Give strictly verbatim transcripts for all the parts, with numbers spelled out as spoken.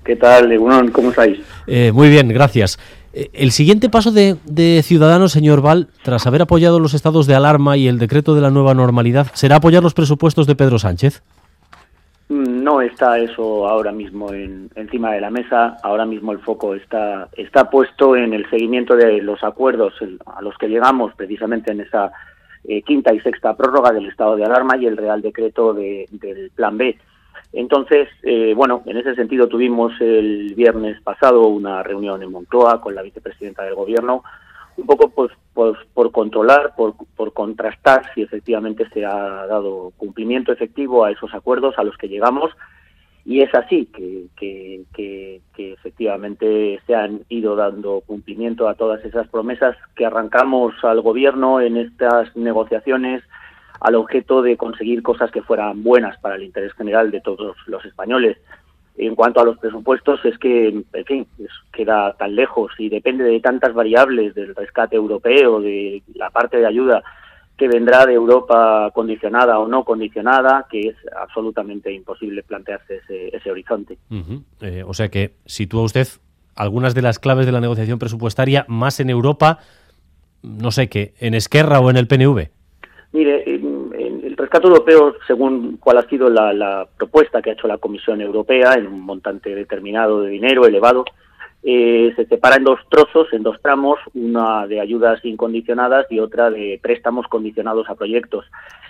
¿Qué tal, Egunon? ¿Cómo estáis? Eh, muy bien, gracias. Eh, el siguiente paso de, de Ciudadanos, señor Val, tras haber apoyado los estados de alarma y el decreto de la nueva normalidad, ¿será apoyar los presupuestos de Pedro Sánchez? No está eso ahora mismo en, encima de la mesa. Ahora mismo el foco está, está puesto en el seguimiento de los acuerdos a los que llegamos precisamente en esa eh, quinta y sexta prórroga del estado de alarma y el Real Decreto de, del Plan B. Entonces, eh, bueno, en ese sentido tuvimos el viernes pasado una reunión en Moncloa con la vicepresidenta del Gobierno, un poco pues, pues por controlar, por, por contrastar si efectivamente se ha dado cumplimiento efectivo a esos acuerdos a los que llegamos, y es así, que, que, que, que efectivamente se han ido dando cumplimiento a todas esas promesas que arrancamos al Gobierno en estas negociaciones al objeto de conseguir cosas que fueran buenas para el interés general de todos los españoles. En cuanto a los presupuestos, es que, en fin, es, queda tan lejos y depende de tantas variables del rescate europeo, de la parte de ayuda que vendrá de Europa condicionada o no condicionada, que es absolutamente imposible plantearse ese, ese horizonte. Uh-huh. Eh, o sea que sitúa usted algunas de las claves de la negociación presupuestaria más en Europa, no sé qué, en Esquerra o en el P N V. Mire, en, en el rescate europeo, según cuál ha sido la, la propuesta que ha hecho la Comisión Europea, en un montante determinado de dinero elevado, eh, se separa en dos trozos, en dos tramos, una de ayudas incondicionadas y otra de préstamos condicionados a proyectos.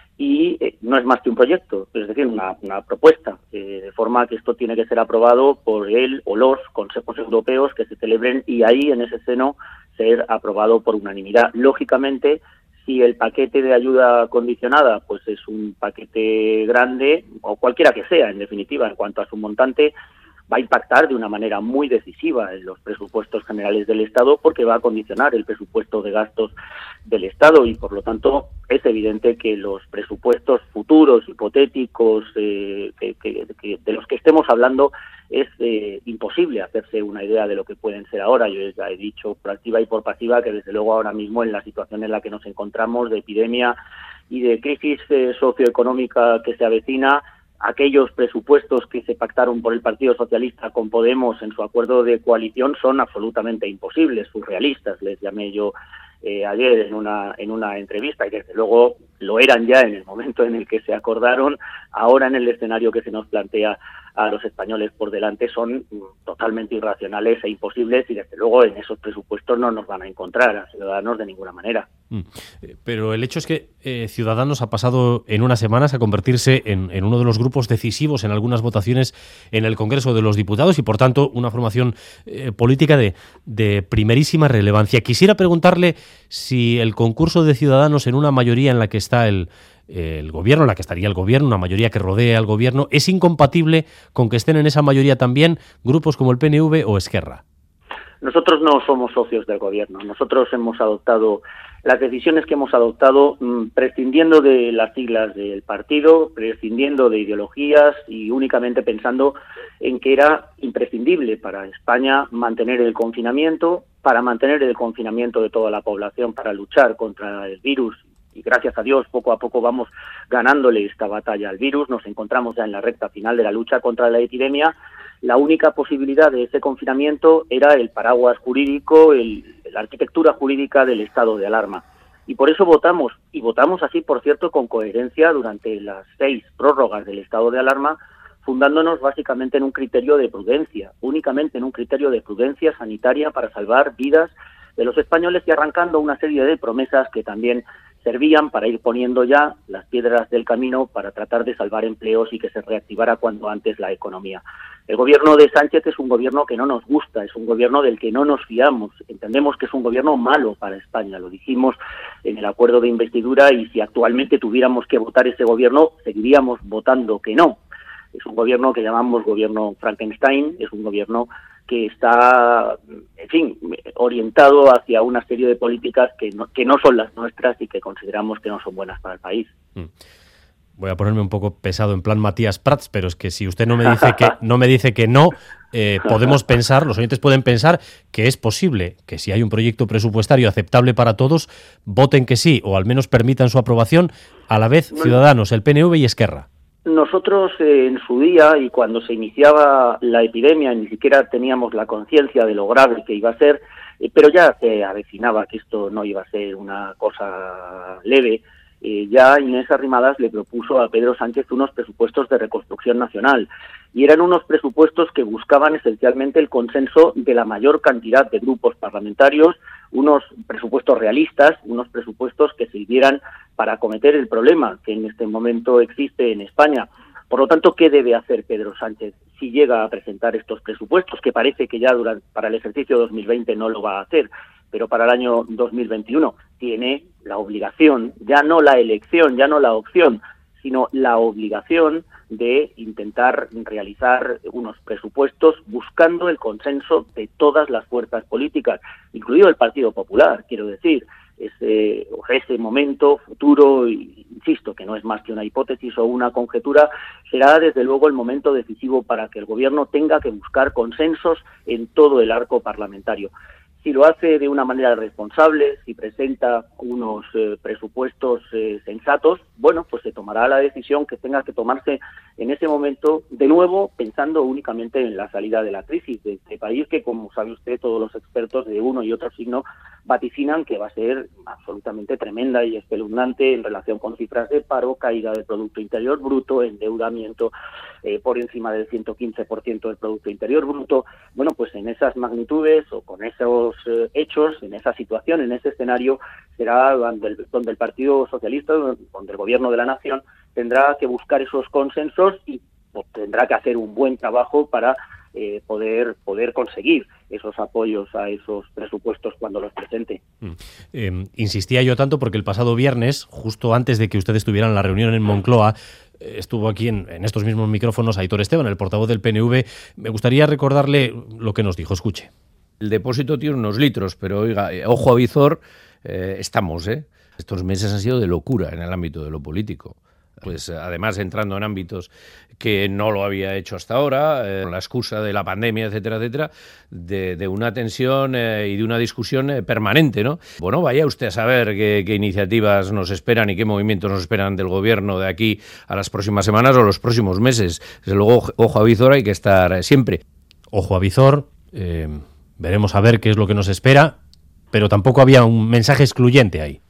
Y eh, no es más que un proyecto, es decir, una, una propuesta, eh, de forma que esto tiene que ser aprobado por él o los consejos europeos que se celebren y ahí, en ese seno, ser aprobado por unanimidad. Lógicamente, si el paquete de ayuda condicionada pues es un paquete grande, o cualquiera que sea, en definitiva, en cuanto a su montante, va a impactar de una manera muy decisiva en los presupuestos generales del Estado, porque va a condicionar el presupuesto de gastos del Estado y, por lo tanto, es evidente que los presupuestos futuros, hipotéticos, eh, que, que, que de los que estemos hablando, es eh, imposible hacerse una idea de lo que pueden ser ahora. Yo ya he dicho por activa y por pasiva que, desde luego, ahora mismo, en la situación en la que nos encontramos de epidemia y de crisis eh, socioeconómica que se avecina, aquellos presupuestos que se pactaron por el Partido Socialista con Podemos en su acuerdo de coalición son absolutamente imposibles, surrealistas, les llamé yo eh, ayer en una en una entrevista, y desde luego lo eran ya en el momento en el que se acordaron. Ahora, en el escenario que se nos plantea a los españoles por delante, son totalmente irracionales e imposibles, y desde luego en esos presupuestos no nos van a encontrar a Ciudadanos de ninguna manera. Pero el hecho es que eh, Ciudadanos ha pasado en unas semanas a convertirse en, en uno de los grupos decisivos en algunas votaciones en el Congreso de los Diputados y, por tanto, una formación eh, política de, de primerísima relevancia. Quisiera preguntarle si el concurso de Ciudadanos en una mayoría en la que está el el gobierno, en la que estaría el gobierno, una mayoría que rodea al gobierno, ¿es incompatible con que estén en esa mayoría también grupos como el P N V o Esquerra? Nosotros no somos socios del gobierno. Nosotros hemos adoptado las decisiones que hemos adoptado mmm, prescindiendo de las siglas del partido, prescindiendo de ideologías y únicamente pensando en que era imprescindible para España mantener el confinamiento, para mantener el confinamiento de toda la población, para luchar contra el virus. Y gracias a Dios, poco a poco vamos ganándole esta batalla al virus. Nos encontramos ya en la recta final de la lucha contra la epidemia. La única posibilidad de ese confinamiento era el paraguas jurídico, el, la arquitectura jurídica del estado de alarma. Y por eso votamos, y votamos así, por cierto, con coherencia durante las seis prórrogas del estado de alarma, fundándonos básicamente en un criterio de prudencia, únicamente en un criterio de prudencia sanitaria para salvar vidas de los españoles, y arrancando una serie de promesas que también servían para ir poniendo ya las piedras del camino para tratar de salvar empleos y que se reactivara cuanto antes la economía. El gobierno de Sánchez es un gobierno que no nos gusta, es un gobierno del que no nos fiamos, entendemos que es un gobierno malo para España, lo dijimos en el acuerdo de investidura, y si actualmente tuviéramos que votar ese gobierno, seguiríamos votando que no. Es un gobierno que llamamos gobierno Frankenstein, es un gobierno que está, en fin, orientado hacia una serie de políticas que no, que no son las nuestras y que consideramos que no son buenas para el país. Voy a ponerme un poco pesado en plan Matías Prats, pero es que si usted no me dice que no, me dice que no eh, podemos pensar, los oyentes pueden pensar que es posible que, si hay un proyecto presupuestario aceptable para todos, voten que sí, o al menos permitan su aprobación, a la vez Ciudadanos, el P N V y Esquerra. Nosotros eh, en su día y cuando se iniciaba la epidemia ni siquiera teníamos la conciencia de lo grave que iba a ser, eh, pero ya se avecinaba que esto no iba a ser una cosa leve. Eh, ya Inés Arrimadas le propuso a Pedro Sánchez unos presupuestos de reconstrucción nacional y eran unos presupuestos que buscaban esencialmente el consenso de la mayor cantidad de grupos parlamentarios, unos presupuestos realistas, unos presupuestos que sirvieran para acometer el problema que en este momento existe en España. Por lo tanto, ¿qué debe hacer Pedro Sánchez si llega a presentar estos presupuestos? Que parece que ya durante, para el ejercicio dos mil veinte no lo va a hacer, pero para el año dos mil veintiuno tiene la obligación, ya no la elección, ya no la opción, sino la obligación de intentar realizar unos presupuestos buscando el consenso de todas las fuerzas políticas, incluido el Partido Popular, quiero decir. Ese, ese momento futuro, insisto, que no es más que una hipótesis o una conjetura, será desde luego el momento decisivo para que el Gobierno tenga que buscar consensos en todo el arco parlamentario. Si lo hace de una manera responsable, si presenta unos eh, presupuestos eh, sensatos, bueno, pues se tomará la decisión que tenga que tomarse en ese momento, de nuevo, pensando únicamente en la salida de la crisis de este país, que, como sabe usted, todos los expertos de uno y otro signo vaticinan que va a ser absolutamente tremenda y espeluznante en relación con cifras de paro, caída del Producto Interior Bruto, endeudamiento eh, por encima del ciento quince por ciento del Producto Interior Bruto. Bueno, pues en esas magnitudes o con esos eh, hechos, en esa situación, en ese escenario, será donde el, donde el Partido Socialista, donde el Gobierno de la Nación tendrá que buscar esos consensos y pues, tendrá que hacer un buen trabajo para Eh, poder poder conseguir esos apoyos a esos presupuestos cuando los presente. Mm. Eh, insistía yo tanto porque el pasado viernes, justo antes de que ustedes estuvieran en la reunión en Moncloa, eh, estuvo aquí en, en estos mismos micrófonos Aitor Esteban, el portavoz del P N V. Me gustaría recordarle lo que nos dijo. Escuche. El depósito tiene unos litros, pero oiga, ojo a visor, eh, estamos, ¿eh? Estos meses han sido de locura en el ámbito de lo político. Pues además entrando en ámbitos que no lo había hecho hasta ahora, eh, con la excusa de la pandemia, etcétera, etcétera, de, de una tensión eh, y de una discusión eh, permanente, ¿no? Bueno, vaya usted a saber qué, qué iniciativas nos esperan y qué movimientos nos esperan del Gobierno de aquí a las próximas semanas o los próximos meses. Desde luego, ojo a visor hay que estar siempre. Ojo a visor, eh, veremos a ver qué es lo que nos espera, pero tampoco había un mensaje excluyente ahí.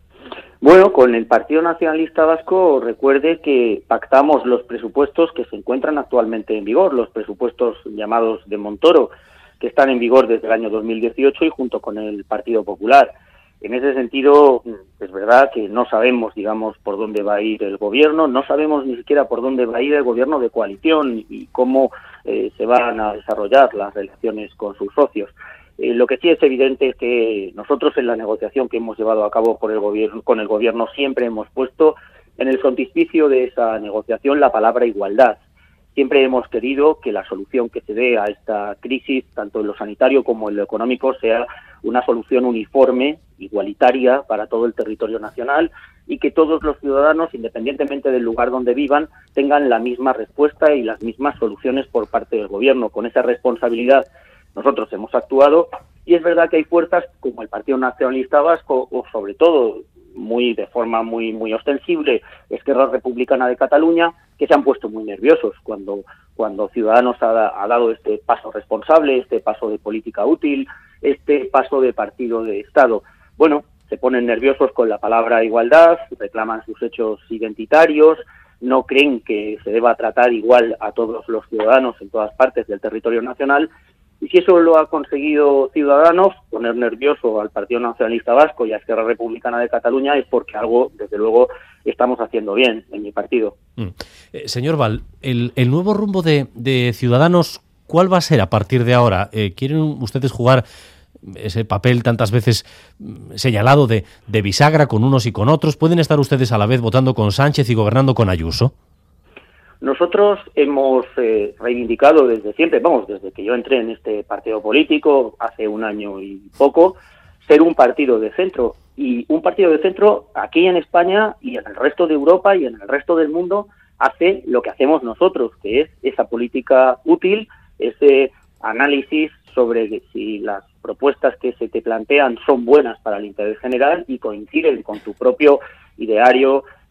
Bueno, con el Partido Nacionalista Vasco, recuerde que pactamos los presupuestos que se encuentran actualmente en vigor, los presupuestos llamados de Montoro, que están en vigor desde el año dos mil dieciocho y junto con el Partido Popular. En ese sentido, es verdad que no sabemos, digamos, por dónde va a ir el gobierno, no sabemos ni siquiera por dónde va a ir el gobierno de coalición y cómo eh, se van a desarrollar las relaciones con sus socios. Eh, lo que sí es evidente es que nosotros en la negociación que hemos llevado a cabo por el gobierno, con el gobierno siempre hemos puesto en el frontispicio de esa negociación la palabra igualdad. Siempre hemos querido que la solución que se dé a esta crisis, tanto en lo sanitario como en lo económico, sea una solución uniforme, igualitaria para todo el territorio nacional y que todos los ciudadanos, independientemente del lugar donde vivan, tengan la misma respuesta y las mismas soluciones por parte del gobierno. Con esa responsabilidad nosotros hemos actuado y es verdad que hay fuerzas como el Partido Nacionalista Vasco o sobre todo muy de forma muy muy ostensible Esquerra Republicana de Cataluña que se han puesto muy nerviosos cuando cuando Ciudadanos ha, ha dado este paso responsable, este paso de política útil, este paso de partido de Estado. Bueno, se ponen nerviosos con la palabra igualdad, reclaman sus hechos identitarios, no creen que se deba tratar igual a todos los ciudadanos en todas partes del territorio nacional. Y si eso lo ha conseguido Ciudadanos, poner nervioso al Partido Nacionalista Vasco y a Esquerra Republicana de Cataluña, es porque algo, desde luego, estamos haciendo bien en mi partido. Mm. Eh, señor Val, el, el nuevo rumbo de, de Ciudadanos, ¿cuál va a ser a partir de ahora? Eh, ¿Quieren ustedes jugar ese papel tantas veces señalado de, de bisagra con unos y con otros? ¿Pueden estar ustedes a la vez votando con Sánchez y gobernando con Ayuso? Nosotros hemos eh, reivindicado desde siempre, vamos, desde que yo entré en este partido político, hace un año y poco, ser un partido de centro. Y un partido de centro aquí en España y en el resto de Europa y en el resto del mundo hace lo que hacemos nosotros, que es esa política útil, ese análisis sobre si las propuestas que se te plantean son buenas para el interés general y coinciden con tu propio ideario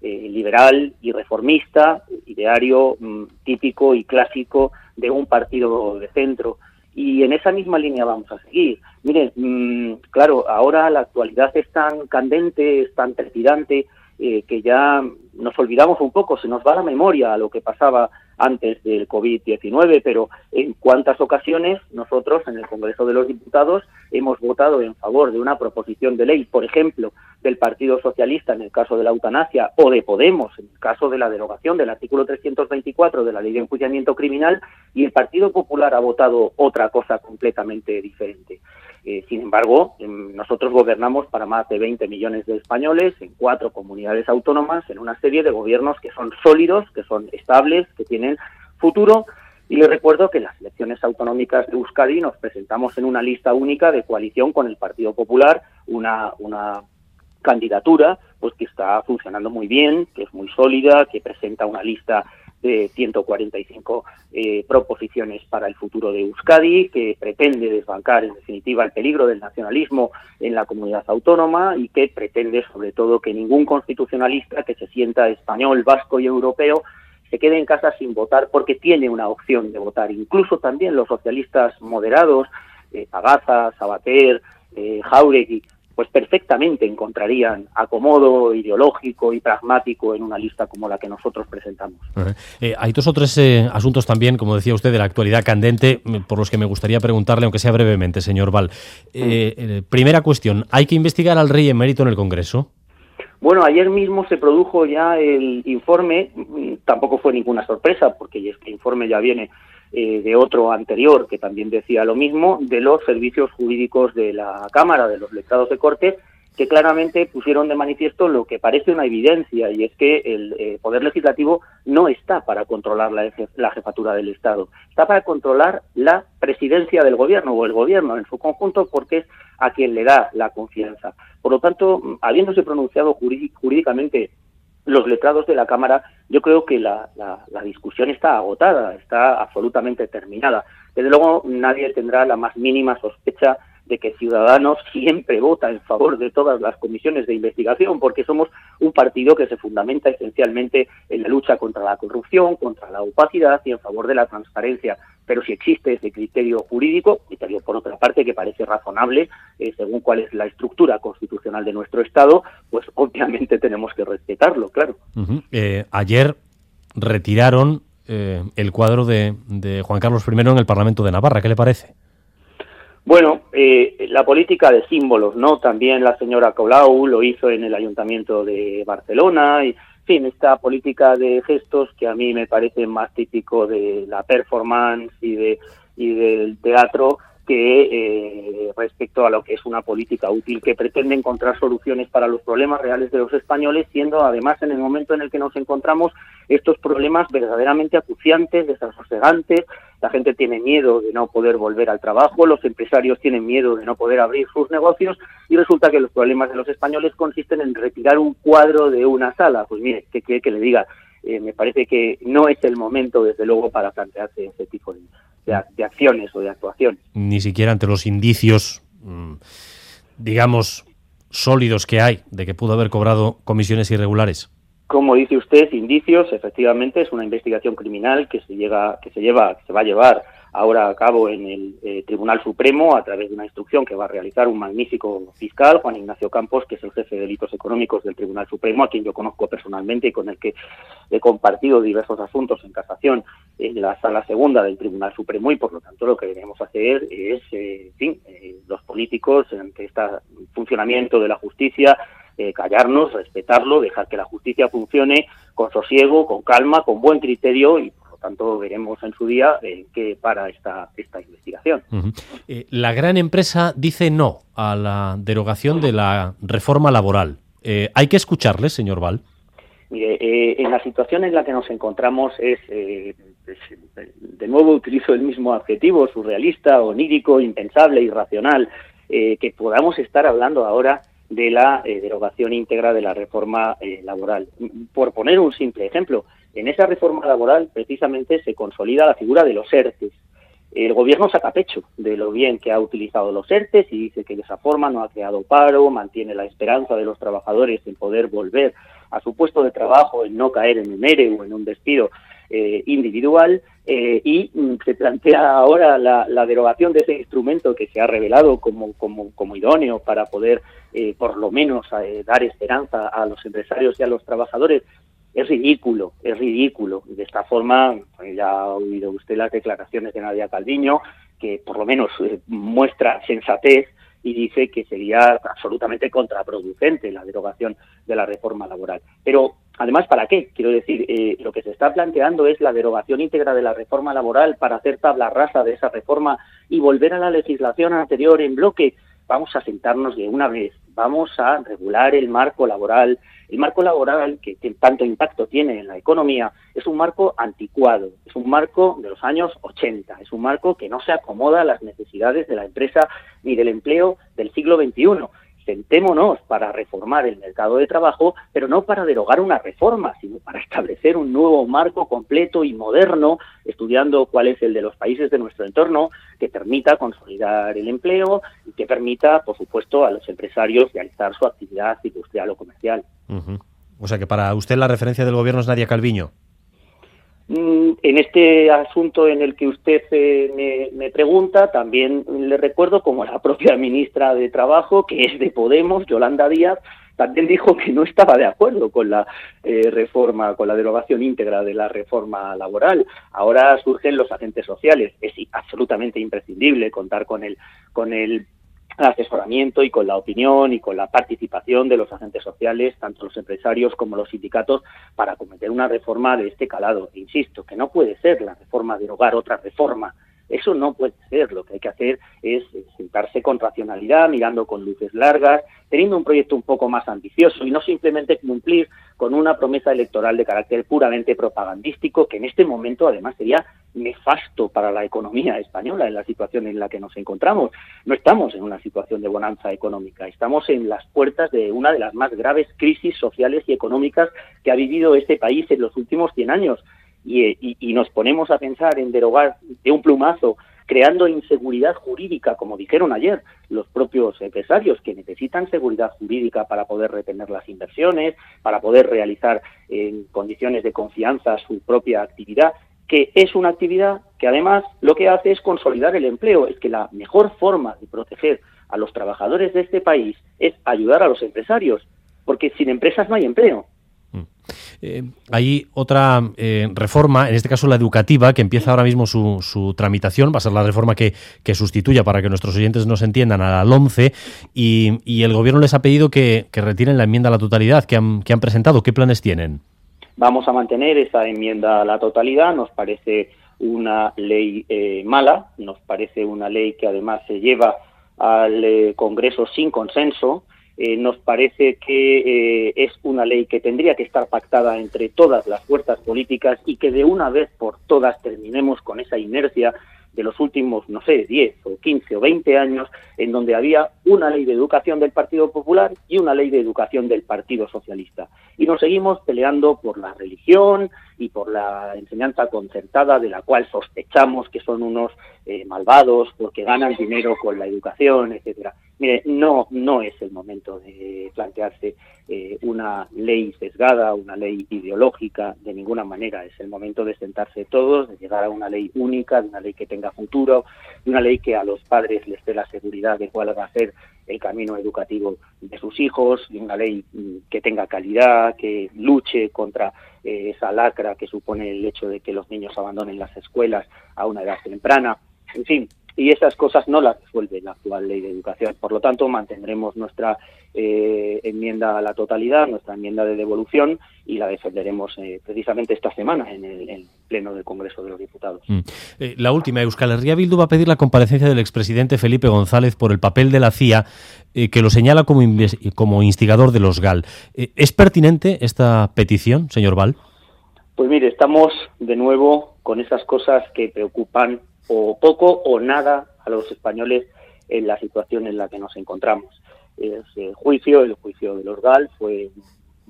eh, liberal y reformista, ideario mm, típico y clásico de un partido de centro. Y en esa misma línea vamos a seguir. Miren, mmm, claro, ahora la actualidad es tan candente, es tan trepidante, eh, que ya nos olvidamos un poco, se nos va la memoria a lo que pasaba antes del COVID diecinueve, pero en cuántas ocasiones nosotros en el Congreso de los Diputados hemos votado en favor de una proposición de ley, por ejemplo, del Partido Socialista en el caso de la eutanasia, o de Podemos en el caso de la derogación del artículo trescientos veinticuatro de la Ley de Enjuiciamiento Criminal, y el Partido Popular ha votado otra cosa completamente diferente. Eh, sin embargo, eh, nosotros gobernamos para más de veinte millones de españoles en cuatro comunidades autónomas, en una serie de gobiernos que son sólidos, que son estables, que tienen futuro. Y les recuerdo que en las elecciones autonómicas de Euskadi nos presentamos en una lista única de coalición con el Partido Popular, una, una candidatura pues que está funcionando muy bien, que es muy sólida, que presenta una lista de ciento cuarenta y cinco eh, proposiciones para el futuro de Euskadi, que pretende desbancar, en definitiva, el peligro del nacionalismo en la comunidad autónoma y que pretende, sobre todo, que ningún constitucionalista que se sienta español, vasco y europeo se quede en casa sin votar porque tiene una opción de votar. Incluso también los socialistas moderados, eh, Pagaza, Sabater, eh, Jáuregui, pues perfectamente encontrarían acomodo ideológico y pragmático en una lista como la que nosotros presentamos. Uh-huh. Eh, hay dos o tres eh, asuntos también, como decía usted, de la actualidad candente, por los que me gustaría preguntarle, aunque sea brevemente, señor Val. Eh, eh, primera cuestión, ¿hay que investigar al rey emérito en el Congreso? Bueno, ayer mismo se produjo ya el informe, tampoco fue ninguna sorpresa, porque este informe ya viene eh, de otro anterior que también decía lo mismo, de los servicios jurídicos de la Cámara, de los letrados de Corte, que claramente pusieron de manifiesto lo que parece una evidencia, y es que el eh, Poder Legislativo no está para controlar la, la jefatura del Estado, está para controlar la presidencia del Gobierno, o el Gobierno en su conjunto, porque es a quien le da la confianza. Por lo tanto, habiéndose pronunciado jurídicamente los letrados de la Cámara, yo creo que la, la, la discusión está agotada, está absolutamente terminada. Desde luego, nadie tendrá la más mínima sospecha de que Ciudadanos siempre vota en favor de todas las comisiones de investigación, porque somos un partido que se fundamenta esencialmente en la lucha contra la corrupción, contra la opacidad y en favor de la transparencia. Pero si existe ese criterio jurídico, criterio por otra parte que parece razonable, eh, según cuál es la estructura constitucional de nuestro Estado, pues obviamente tenemos que respetarlo, claro. Uh-huh. Eh, ayer retiraron eh, el cuadro de, de Juan Carlos primero en el Parlamento de Navarra. ¿Qué le parece? Bueno, eh, la política de símbolos, ¿no? También la señora Colau lo hizo en el Ayuntamiento de Barcelona, y, en fin, esta política de gestos que a mí me parece más típico de la performance y de y del teatro que eh, respecto a lo que es una política útil que pretende encontrar soluciones para los problemas reales de los españoles, siendo además en el momento en el que nos encontramos estos problemas verdaderamente acuciantes, desasosegantes. La gente tiene miedo de no poder volver al trabajo, los empresarios tienen miedo de no poder abrir sus negocios, y resulta que los problemas de los españoles consisten en retirar un cuadro de una sala. Pues mire, ¿qué quiere que le diga? Eh, me parece que no es el momento, desde luego, para plantearse ese tipo de, de, de acciones o de actuaciones. Ni siquiera ante los indicios, digamos, sólidos que hay de que pudo haber cobrado comisiones irregulares. Como dice usted, indicios, efectivamente, es una investigación criminal que se llega, que se lleva, que se va a llevar ahora a cabo en el eh, Tribunal Supremo a través de una instrucción que va a realizar un magnífico fiscal, Juan Ignacio Campos, que es el jefe de delitos económicos del Tribunal Supremo, a quien yo conozco personalmente y con el que he compartido diversos asuntos en casación en la Sala Segunda del Tribunal Supremo, y por lo tanto lo que debemos hacer es, eh, en fin, eh, los políticos ante este funcionamiento de la justicia, Eh, callarnos, respetarlo, dejar que la justicia funcione con sosiego, con calma, con buen criterio, y por lo tanto veremos en su día en qué para esta, esta investigación. Uh-huh. Eh, la gran empresa dice no a la derogación de la reforma laboral. Eh, ¿Hay que escucharle, señor Val? Mire, eh, en la situación en la que nos encontramos es, eh, es, de nuevo utilizo el mismo adjetivo, surrealista, onírico, impensable, irracional, eh, que podamos estar hablando ahora de la eh, derogación íntegra de la reforma eh, laboral. Por poner un simple ejemplo, en esa reforma laboral precisamente se consolida la figura de los ERTES. El gobierno saca pecho de lo bien que ha utilizado los ERTES y dice que de esa forma no ha creado paro, mantiene la esperanza de los trabajadores en poder volver a su puesto de trabajo, en no caer en un ERE o en un despido eh, individual, eh, y mm, se plantea ahora la, la derogación de ese instrumento que se ha revelado como, como, como idóneo para poder, eh, por lo menos, eh, dar esperanza a los empresarios y a los trabajadores. Es ridículo, es ridículo. De esta forma, ya ha oído usted las declaraciones de Nadia Calviño, que por lo menos eh, muestra sensatez y dice que sería absolutamente contraproducente la derogación de la reforma laboral. Pero, además, ¿para qué? Quiero decir, eh, lo que se está planteando es la derogación íntegra de la reforma laboral para hacer tabla rasa de esa reforma y volver a la legislación anterior en bloque. Vamos a sentarnos de una vez, vamos a regular el marco laboral. El marco laboral, que, que tanto impacto tiene en la economía, es un marco anticuado, es un marco de los años ochenta, es un marco que no se acomoda a las necesidades de la empresa ni del empleo del siglo veintiuno. Sentémonos para reformar el mercado de trabajo, pero no para derogar una reforma, sino para establecer un nuevo marco completo y moderno, estudiando cuál es el de los países de nuestro entorno, que permita consolidar el empleo y que permita, por supuesto, a los empresarios realizar su actividad industrial o comercial. Uh-huh. O sea que para usted la referencia del gobierno es Nadia Calviño. En este asunto en el que usted eh, me, me pregunta, también le recuerdo como la propia ministra de Trabajo, que es de Podemos, Yolanda Díaz, también dijo que no estaba de acuerdo con la eh, reforma, con la derogación íntegra de la reforma laboral. Ahora surgen los agentes sociales. Es absolutamente imprescindible contar con el, con el asesoramiento y con la opinión y con la participación de los agentes sociales, tanto los empresarios como los sindicatos, para acometer una reforma de este calado. E insisto, que no puede ser la reforma derogar otra reforma. Eso no puede ser. Lo que hay que hacer es sentarse con racionalidad, mirando con luces largas, teniendo un proyecto un poco más ambicioso y no simplemente cumplir con una promesa electoral de carácter puramente propagandístico, que en este momento además sería nefasto para la economía española en la situación en la que nos encontramos. No estamos en una situación de bonanza económica, estamos en las puertas de una de las más graves crisis sociales y económicas que ha vivido este país en los últimos cien años. Y, y, y nos ponemos a pensar en derogar de un plumazo, creando inseguridad jurídica, como dijeron ayer los propios empresarios, que necesitan seguridad jurídica para poder retener las inversiones, para poder realizar en condiciones de confianza su propia actividad, que es una actividad que además lo que hace es consolidar el empleo. Es que la mejor forma de proteger a los trabajadores de este país es ayudar a los empresarios, porque sin empresas no hay empleo. Eh, hay otra eh, reforma, en este caso la educativa, que empieza ahora mismo su, su tramitación. Va a ser la reforma que, que sustituya, para que nuestros oyentes nos entiendan, a la LOMCE, y, y el gobierno les ha pedido que, que retiren la enmienda a la totalidad que han, que han presentado. ¿Qué planes tienen? Vamos a mantener esa enmienda a la totalidad. Nos parece una ley eh, mala, nos parece una ley que además se lleva al eh, Congreso sin consenso. Eh, nos parece que eh, es una ley que tendría que estar pactada entre todas las fuerzas políticas y que de una vez por todas terminemos con esa inercia de los últimos, no sé, diez o quince o veinte años, en donde había una ley de educación del Partido Popular y una ley de educación del Partido Socialista. Y nos seguimos peleando por la religión y por la enseñanza concertada, de la cual sospechamos que son unos eh, malvados porque ganan dinero con la educación, etcétera. Mire, no, no es el momento de plantearse eh, una ley sesgada, una ley ideológica, de ninguna manera. Es el momento de sentarse todos, de llegar a una ley única, de una ley que tenga futuro, de una ley que a los padres les dé la seguridad de cuál va a ser el camino educativo de sus hijos, de una ley que tenga calidad, que luche contra eh, esa lacra que supone el hecho de que los niños abandonen las escuelas a una edad temprana. En fin, y esas cosas no las resuelve la actual ley de educación. Por lo tanto, mantendremos nuestra eh, enmienda a la totalidad, nuestra enmienda de devolución, y la defenderemos eh, precisamente esta semana en el, en el Pleno del Congreso de los Diputados. Mm. Eh, la última, Euskal Herria Bildu va a pedir la comparecencia del expresidente Felipe González por el papel de la C I A, eh, que lo señala como, como instigador de los GAL. Eh, ¿Es pertinente esta petición, señor Val? Pues mire, estamos de nuevo con esas cosas que preocupan o poco o nada a los españoles en la situación en la que nos encontramos. Ese juicio, el juicio de los GAL, fue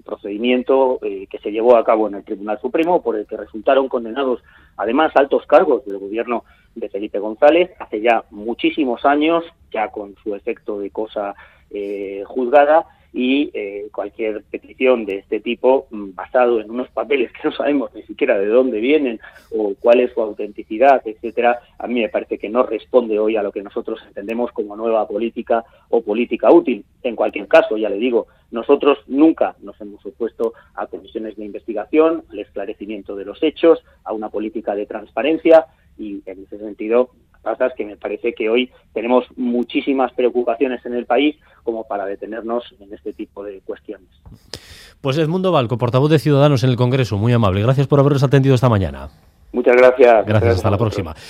procedimiento eh, que se llevó a cabo en el Tribunal Supremo, por el que resultaron condenados además altos cargos del gobierno de Felipe González hace ya muchísimos años, ya con su efecto de cosa eh, juzgada, y eh, cualquier petición de este tipo, basado en unos papeles que no sabemos ni siquiera de dónde vienen o cuál es su autenticidad, etcétera, a mí me parece que no responde hoy a lo que nosotros entendemos como nueva política o política útil. En cualquier caso, ya le digo, nosotros nunca nos hemos opuesto a comisiones de investigación, al esclarecimiento de los hechos, a una política de transparencia, y en ese sentido pasa es que me parece que hoy tenemos muchísimas preocupaciones en el país como para detenernos en este tipo de cuestiones. Pues Edmundo Valco, portavoz de Ciudadanos en el Congreso, muy amable. Gracias por habernos atendido esta mañana. Muchas gracias. Gracias, hasta la próxima.